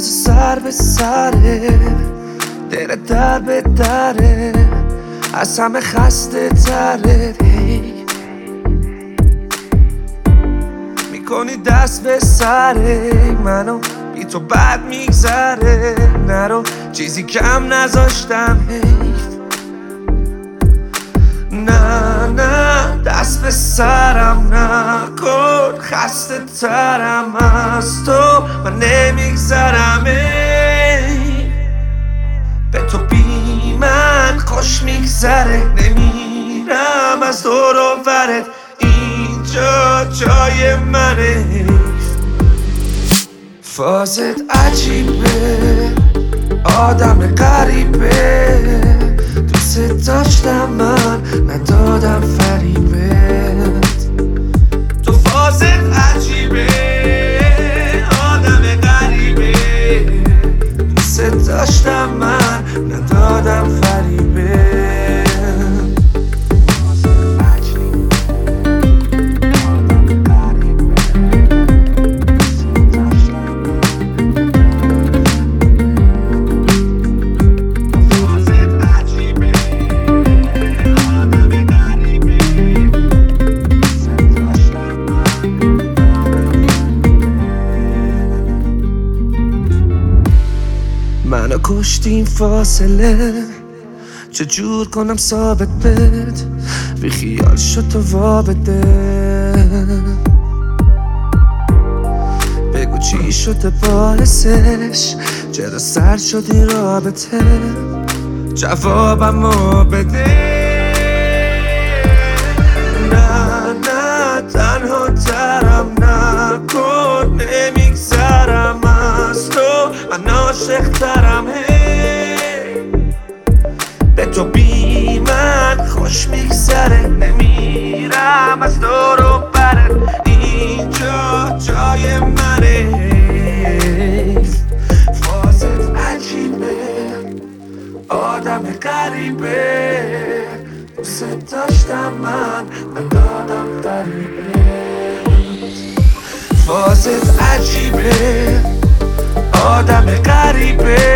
از سر به سره، دل در به دره، از همه خسته تره. میکنی دست به سره منو، بی تو بد میگذره. نرو چیزی کم نذاشتم حیف. نه نه دست به سرم نکن، خسته ترم از تو من نمیگذرم. به تو بی من خوش میگذره، نمیرم از دور و برت، اینجا جای منه. فازت عجیبه، آدم غریبه، دوست داشتم من ندادم فریبت. تو فازت عجیبه، آدم غریبه، دوست داشتم من ندادم فریبت. منو کشتیم فاصله، چجور کنم ثابت بد، بی خیال شد تو وابده. بگو چی شده باعثش، چرا سر شد این رابطه، جوابمو بده. نه نه تنها ترم نکن، نمیگذرم از تو من عاشق ترم. به تو بی من خوش میگذره، نمیرم از دور و برت، اینجا جای منه. فازت عجیبه، آدم غریبه، دوست داشتم من ندادم فریبت. فازت عجیبه، آدم غریبه،